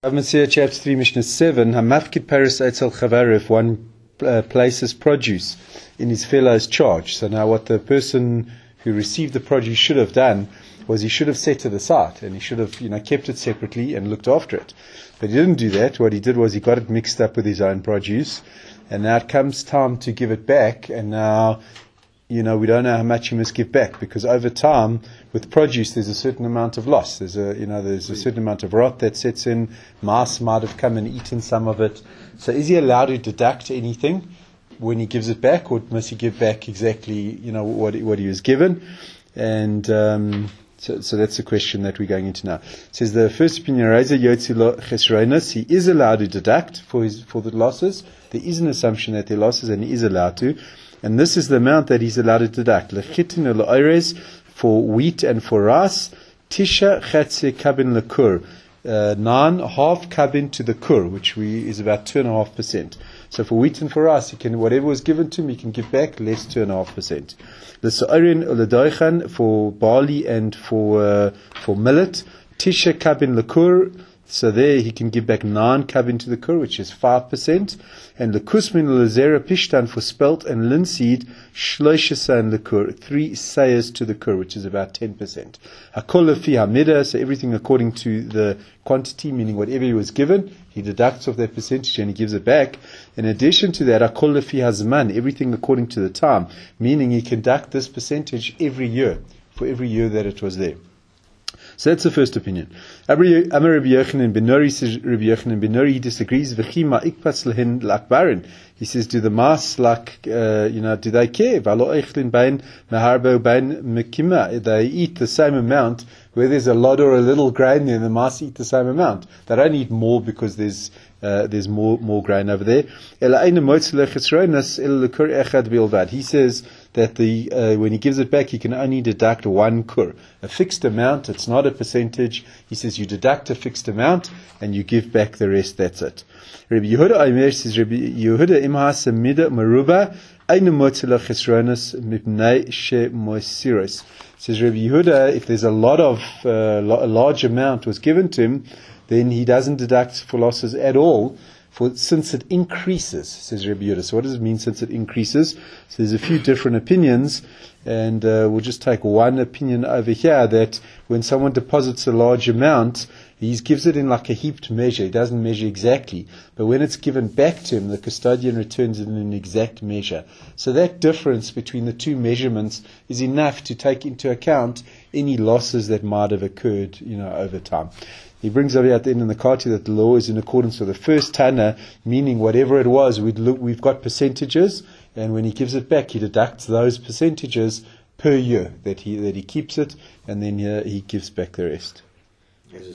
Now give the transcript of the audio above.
Avmasir chapter 3, Mishnah 7, Hamafkid Paris Eitzel Chavar, if one places produce in his fellow's charge. So now what the person who received the produce should have done was he should have set it aside and he should have kept it separately and looked after it. But he didn't do that. What he did was he got it mixed up with his own produce, and now it comes time to give it back, and now we don't know how much he must give back, because over time with produce there's a certain amount of loss. There's a certain amount of rot that sets in. Mice might have come and eaten some of it. So is he allowed to deduct anything when he gives it back, or must he give back exactly what he was given? And so that's the question that we're going into now. It says the first opinion, he is allowed to deduct for the losses. There is an assumption that there are losses, and he is allowed to. And this is the amount that he's allowed to deduct. For wheat and for rice, tisha chatze kabin lekur, 9 half kabin to the kur, which is about 2.5%. So for wheat and for rice, he can, whatever was given to him, he can give back less 2.5%. The sa'arin uledoichan, for barley and for millet, tisha kabin lekur. So there he can give back 9 kabin to the kur, which is 5%. And lekusmin lezera pishtan, for spelt and linseed, shloishasa and lekur, 3 sayers to the kur, which is about 10%. Hakol lefi hamida, so everything according to the quantity, meaning whatever he was given, he deducts off that percentage and he gives it back. In addition to that, hakol lefi hazman, everything according to the time, meaning he can deduct this percentage every year, for every year that it was there. So that's the first opinion. Amar Rabbi Yochanan ben Nuri, says Rabbi Yochanan ben Nuri, he disagrees. He says, do the mice do they care? They eat the same amount. Where there's a lot or a little grain there, the mice eat the same amount. They don't eat more because there's more grain over there. He says that when he gives it back, he can only deduct 1 kur, a fixed amount. It's not a percentage. He says you deduct a fixed amount and you give back the rest. That's it. Rabbi Yehuda Aimer says, Rabbi Yehuda imha samida maruba ainu motzela chesronas mipnei she moisiros. Says Rabbi Yehuda, if there's a large amount was given to him, then he doesn't deduct for losses at all, since it increases, says Rabbi Yehuda. So what does it mean, since it increases? So there's a few different opinions, and we'll just take one opinion over here, that when someone deposits a large amount, he gives it in like a heaped measure. He doesn't measure exactly, but when it's given back to him, the custodian returns it in an exact measure. So that difference between the two measurements is enough to take into account any losses that might have occurred, over time. He brings over at the end in the Kati that the law is in accordance with the first Tana, meaning whatever it was, we've got percentages, and when he gives it back, he deducts those percentages per year that he keeps it, and then he gives back the rest.